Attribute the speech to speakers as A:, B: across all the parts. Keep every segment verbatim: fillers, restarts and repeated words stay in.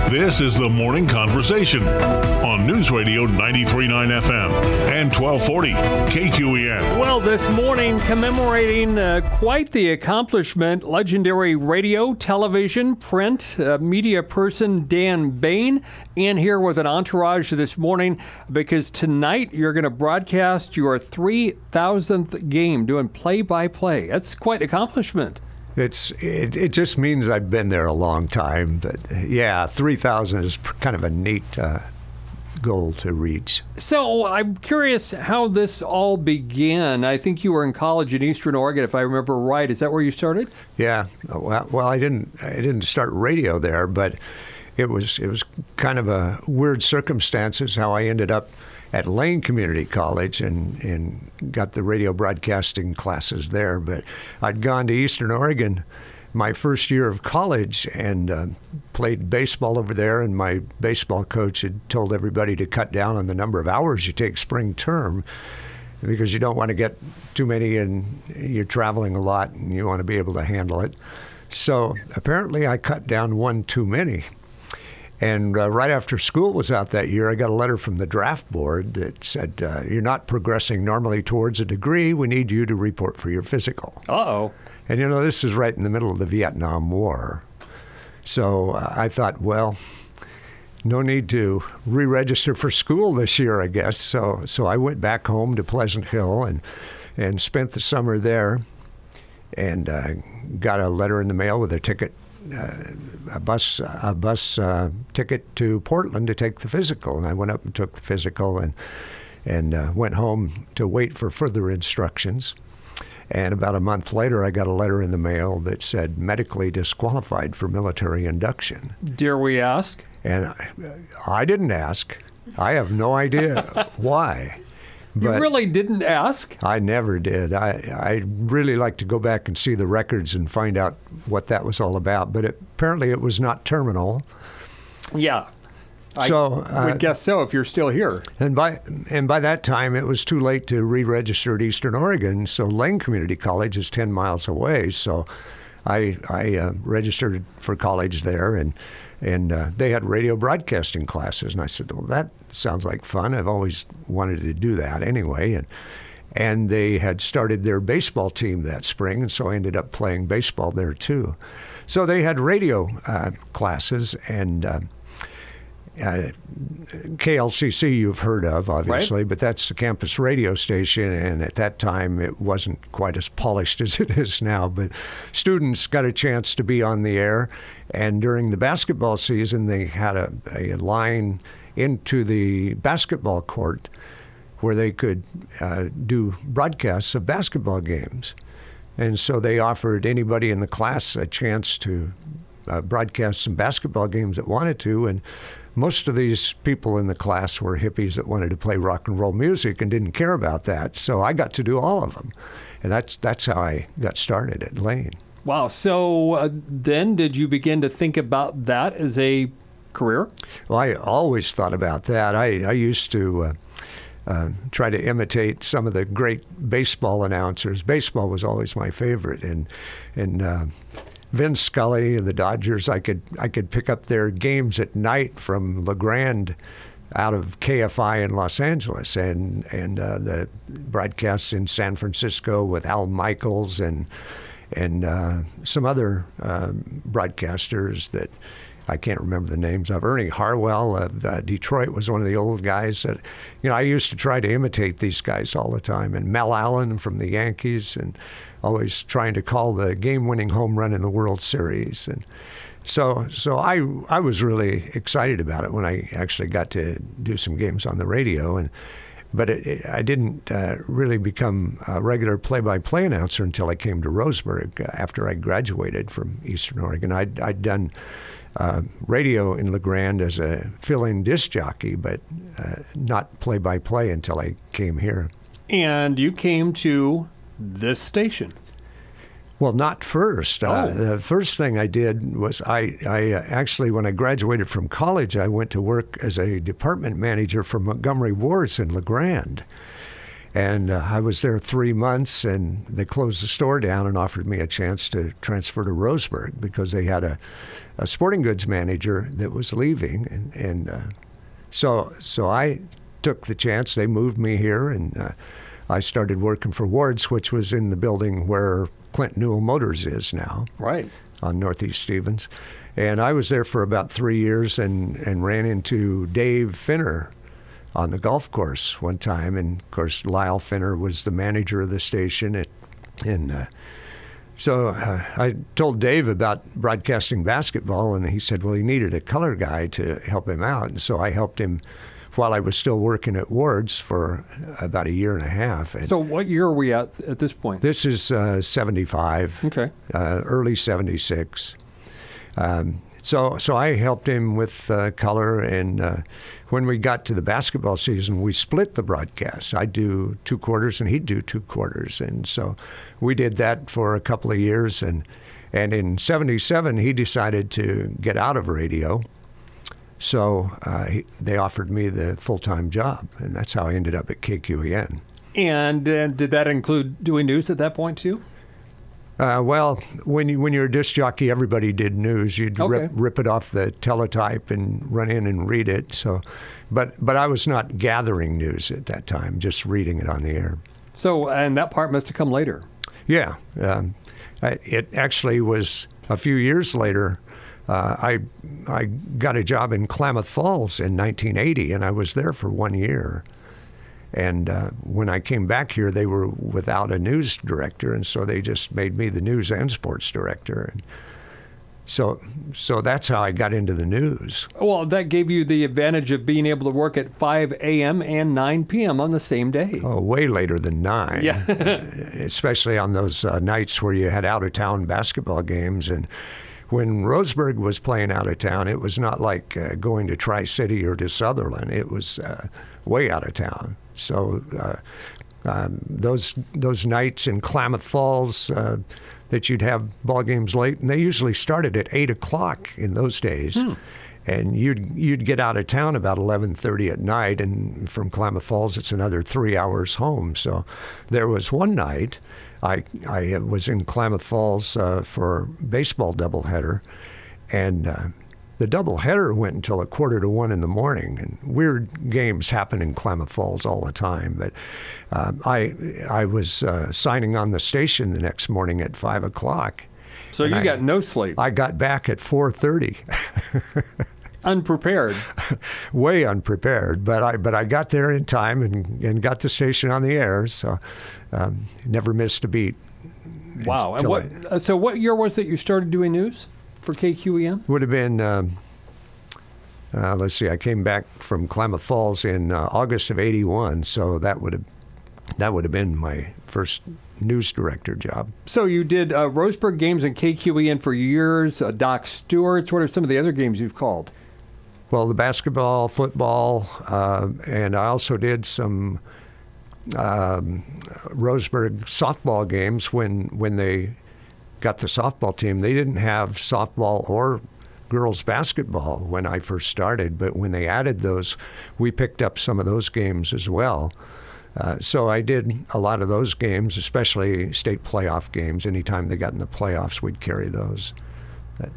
A: This is the Morning Conversation on News Radio ninety-three point nine F M and twelve forty K Q E N.
B: Well, this morning commemorating uh, quite the accomplishment, legendary radio, television, print uh, media person Dan Bain, in here with an entourage this morning because tonight you're going to broadcast your three thousandth game doing play-by-play. That's quite an accomplishment.
C: It's it, it just means I've been there a long time, but yeah, three thousand is kind of a neat uh, goal to reach.
B: So I'm curious how this all began. I think you were in college in Eastern Oregon, if I remember right. Is that where you started?
C: Yeah. Well, well, I didn't I didn't start radio there, but it was it was kind of a weird circumstances how I ended up at Lane Community College and, and got the radio broadcasting classes there. But I'd gone to Eastern Oregon my first year of college and uh, played baseball over there, and my baseball coach had told everybody to cut down on the number of hours you take spring term because you don't want to get too many and you're traveling a lot and you want to be able to handle it. So apparently I cut down one too many. And uh, right after school was out that year, I got a letter from the draft board that said, uh, you're not progressing normally towards a degree. We need you to report for your physical.
B: Uh-oh.
C: And, you know, this is right in the middle of the Vietnam War. So uh, I thought, well, no need to re-register for school this year, I guess. So so I went back home to Pleasant Hill and, and spent the summer there and uh, got a letter in the mail with a ticket. Uh, a bus a bus uh, ticket to Portland to take the physical, and I went up and took the physical and and uh, went home to wait for further instructions. And about a month later, I got a letter in the mail that said medically disqualified for military induction.
B: Dare we ask?
C: And I, I didn't ask. I have no idea why.
B: You
C: But
B: really didn't ask?
C: I never did. I I really like to go back and see the records and find out what that was all about. But it, apparently it was not terminal.
B: Yeah.
C: So
B: I would
C: uh,
B: guess so if you're still here.
C: And by and by that time it was too late to re-register at Eastern Oregon. So Lane Community College is ten miles away. So I I uh, registered for college there, and and uh, they had radio broadcasting classes. And I said, well, that sounds like fun. I've always wanted to do that anyway. And and they had started their baseball team that spring, and so I ended up playing baseball there too. So they had radio uh, classes, and uh, uh, K L C C you've heard of, obviously,
B: right.
C: But that's the campus radio station, and at that time it wasn't quite as polished as it is now. But students got a chance to be on the air, and during the basketball season they had a, a line into the basketball court where they could uh, do broadcasts of basketball games. And so they offered anybody in the class a chance to uh, broadcast some basketball games that wanted to. And most of these people in the class were hippies that wanted to play rock and roll music and didn't care about that. So I got to do all of them. And that's, that's how I got started at Lane.
B: Wow. So uh, then did you begin to think about that as a career?
C: Well, I always thought about that. I, I used to uh, uh, try to imitate some of the great baseball announcers. Baseball was always my favorite, and and uh, Vin Scully and the Dodgers. I could I could pick up their games at night from LeGrand out of K F I in Los Angeles, and and uh, the broadcasts in San Francisco with Al Michaels and and uh, some other uh, broadcasters that I can't remember the names of. Ernie Harwell of uh, Detroit was one of the old guys that, you know, I used to try to imitate these guys all the time. And Mel Allen from the Yankees, and always trying to call the game-winning home run in the World Series. And so so I I was really excited about it when I actually got to do some games on the radio. And But it, it, I didn't uh, really become a regular play-by-play announcer until I came to Roseburg uh, after I graduated from Eastern Oregon. I'd, I'd done uh, radio in LeGrand as a fill-in disc jockey, but uh, not play-by-play until I came here.
B: And you came to this station.
C: Well, not first.
B: Oh.
C: Uh, the first thing I did was I, I uh, actually, when I graduated from college, I went to work as a department manager for Montgomery Ward's in LeGrand. And uh, I was there three months, and they closed the store down and offered me a chance to transfer to Roseburg because they had a, a sporting goods manager that was leaving. And, and uh, so so I took the chance. They moved me here, and uh, I started working for Ward's, which was in the building where Clint Newell Motors is now.
B: Right.
C: On Northeast Stevens. And I was there for about three years and, and ran into Dave Finner on the golf course one time. And, of course, Lyle Finner was the manager of the station. At, and uh, so uh, I told Dave about broadcasting basketball, and he said, well, he needed a color guy to help him out. And so I helped him while I was still working at Ward's for about a year and a half. And
B: so what year are we at at this point?
C: This is uh, seventy-five,
B: okay,
C: uh, early seventy-six. Um, so so I helped him with uh, color, and uh, when we got to the basketball season, we split the broadcast. I'd do two quarters, and he'd do two quarters. And so we did that for a couple of years. And, and in seventy-seven, he decided to get out of radio. So uh, he, they offered me the full-time job, and that's how I ended up at K Q E N.
B: And uh, did that include doing news at that point, too?
C: Uh, well, when you when you're a disc jockey, everybody did news. You'd
B: okay.
C: rip, rip it off the teletype and run in and read it. So, but but I was not gathering news at that time, just reading it on the air.
B: So, and that part must have come later.
C: Yeah, um, it actually was a few years later. Uh, I I got a job in Klamath Falls in nineteen eighty, and I was there for one year. And uh, when I came back here, they were without a news director, and so they just made me the news and sports director. And so, so that's how I got into the news.
B: Well, that gave you the advantage of being able to work at five a.m. and nine p.m. on the same day.
C: Oh, way later than nine.
B: Yeah.
C: Especially on those uh, nights where you had out-of-town basketball games. And when Roseburg was playing out of town, it was not like uh, going to Tri-City or to Sutherland. It was uh, way out of town. So uh, um, those those nights in Klamath Falls uh, that you'd have ball games late, and they usually started at eight o'clock in those days, hmm. and you'd you'd get out of town about eleven thirty at night, and from Klamath Falls it's another three hours home. So there was one night I I was in Klamath Falls uh, for a baseball doubleheader, and uh, the doubleheader went until a quarter to one in the morning, and weird games happen in Klamath Falls all the time. But uh, I I was uh, signing on the station the next morning at five o'clock.
B: So you I, got no sleep.
C: I got back at four thirty.
B: Unprepared.
C: Way unprepared, but I but I got there in time and, and got the station on the air, so um, never missed a beat.
B: Wow. And what, I, so what year was it you started doing news for K Q E N?
C: Would have been, um, uh, let's see, I came back from Klamath Falls in uh, August of eighty-one, so that would have that would have been my first news director job.
B: So you did uh, Roseburg games and K Q E N for years, uh, Doc Stewart's. What are some of the other games you've called?
C: Well, the basketball, football, uh, and I also did some um, Roseburg softball games when when they got the softball team. They didn't have softball or girls basketball when I first started, but when they added those, we picked up some of those games as well. Uh, so I did a lot of those games, especially state playoff games. Anytime they got in the playoffs, we'd carry those. But,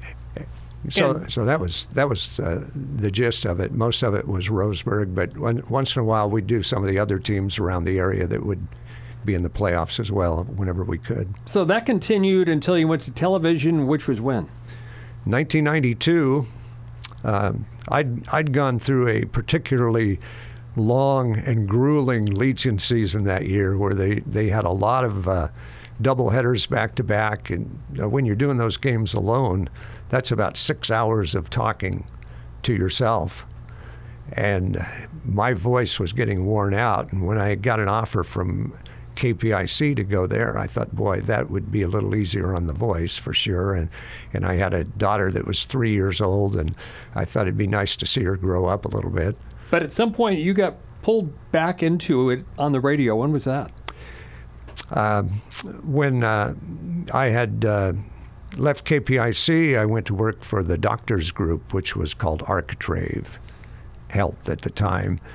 C: So, and, so that was that was uh, the gist of it. Most of it was Roseburg, but one, once in a while we'd do some of the other teams around the area that would be in the playoffs as well, whenever we could.
B: So that continued until you went to television, which was when?
C: nineteen ninety-two. Um, I'd I'd gone through a particularly long and grueling Legion season that year, where they, they had a lot of uh, double headers back to back, and you know, when you're doing those games alone, that's about six hours of talking to yourself. And my voice was getting worn out. And when I got an offer from K P I C to go there, I thought, boy, that would be a little easier on the voice for sure. And and I had a daughter that was three years old, and I thought it'd be nice to see her grow up a little bit.
B: But at some point, you got pulled back into it on the radio. When was that?
C: Uh, when uh, I had uh, left K P I C, I went to work for the Doctors Group, which was called Architrave Health at the time.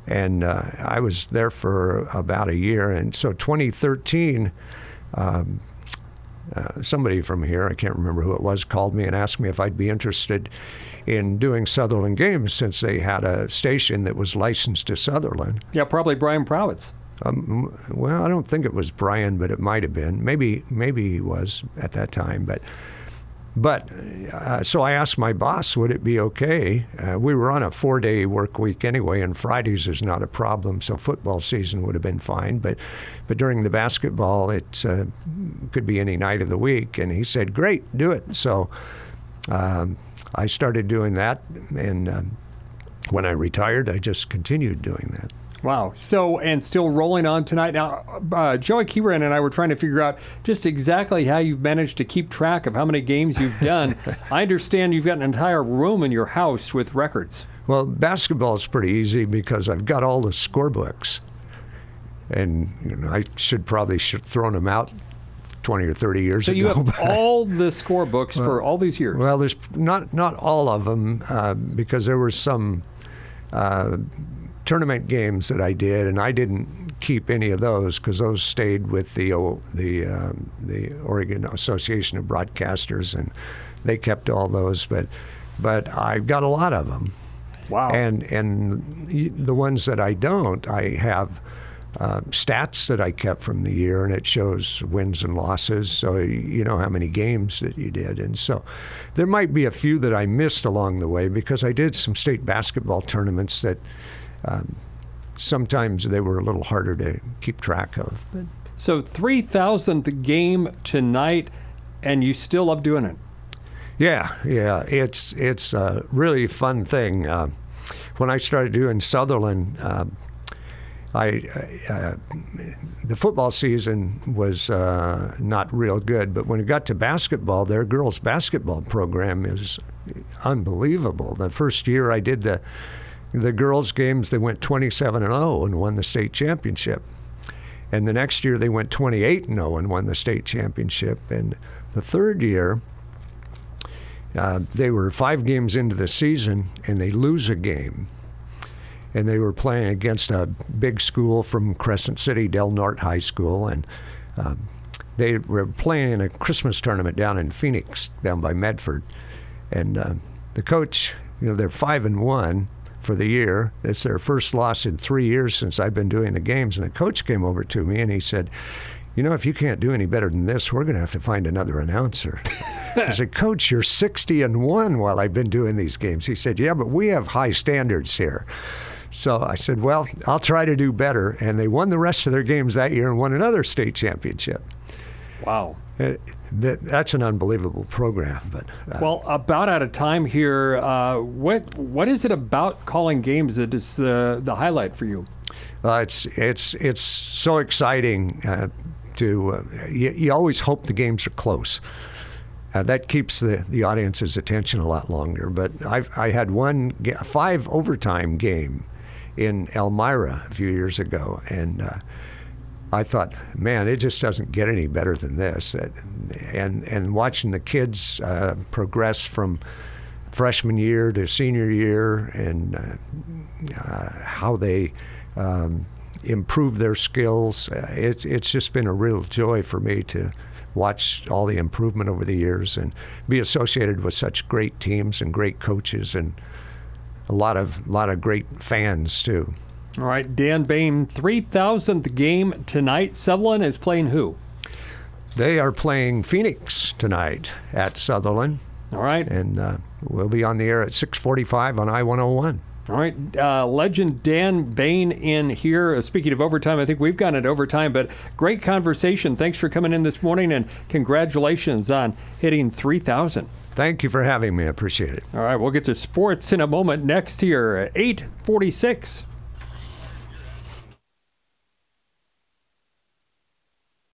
C: And uh, I was there for about a year. And so twenty thirteen, um, uh, somebody from here, I can't remember who it was, called me and asked me if I'd be interested in doing Sutherland games, since they had a station that was licensed to Sutherland.
B: Yeah, probably Brian Prowitz.
C: Um, well, I don't think it was Brian, but it might have been. Maybe maybe he was at that time. But but uh, so I asked my boss, would it be okay? Uh, we were on a four-day work week anyway, and Fridays is not a problem, so football season would have been fine. But but during the basketball, it uh, could be any night of the week. And he said, great, do it. So um, I started doing that, and um, when I retired, I just continued doing that.
B: Wow. So, and still rolling on tonight. Now, uh, Joey Kieran and I were trying to figure out just exactly how you've managed to keep track of how many games you've done. I understand you've got an entire room in your house with records.
C: Well, basketball is pretty easy because I've got all the scorebooks. And you know, I should probably should have thrown them out twenty or thirty years
B: so
C: ago.
B: So you have all the scorebooks well, for all these years?
C: Well, there's not, not all of them uh, because there were some uh, tournament games that I did, and I didn't keep any of those because those stayed with the the um, the Oregon Association of Broadcasters, and they kept all those. But but I've got a lot of them.
B: Wow.
C: And and the ones that I don't, I have uh, stats that I kept from the year, and it shows wins and losses, so you know how many games that you did. And so there might be a few that I missed along the way because I did some state basketball tournaments that Um, sometimes they were a little harder to keep track of.
B: So three thousandth game tonight, and you still love doing it?
C: Yeah, yeah. It's it's a really fun thing. Uh, when I started doing Sutherland, uh, I uh, the football season was uh, not real good, but when it got to basketball, their girls' basketball program is unbelievable. The first year I did the The girls' games, they went twenty-seven and oh and won the state championship. And the next year they went twenty-eight and oh and won the state championship. And the third year, uh, they were five games into the season and they lose a game. And they were playing against a big school from Crescent City, Del Norte High School. And um, they were playing in a Christmas tournament down in Phoenix, down by Medford. And uh, the coach, you know, they're five and one. For the year. It's their first loss in three years since I've been doing the games. And the coach came over to me and he said, you know, if you can't do any better than this, we're going to have to find another announcer. I said, Coach, you're sixty and one while I've been doing these games. He said, yeah, but we have high standards here. So I said, well, I'll try to do better. And they won the rest of their games that year and won another state championship.
B: Wow.
C: It, that, that's an unbelievable program. But uh,
B: well, about out of time here. Uh, what what is it about calling games that is the the highlight for you?
C: Uh, it's it's it's so exciting uh, to. Uh, you, you always hope the games are close. Uh, that keeps the, the audience's attention a lot longer. But I've I had one a five overtime game in Elmira a few years ago, and. Uh, I thought, man, it just doesn't get any better than this. And and watching the kids uh, progress from freshman year to senior year, and uh, uh, how they um, improve their skills, uh, it, it's just been a real joy for me to watch all the improvement over the years and be associated with such great teams and great coaches and a lot of lot of great fans too.
B: All right, Dan Bain, three thousandth game tonight. Sutherland is playing who?
C: They are playing Phoenix tonight at Sutherland.
B: All right.
C: And uh, we'll be on the air at six forty-five on I one oh one.
B: All right. Uh, legend Dan Bain in here. Uh, speaking of overtime, I think we've gone at overtime, but great conversation. Thanks for coming in this morning, and congratulations on hitting three thousand.
C: Thank you for having me. I appreciate it.
B: All right, we'll get to sports in a moment. Next here at eight forty-six.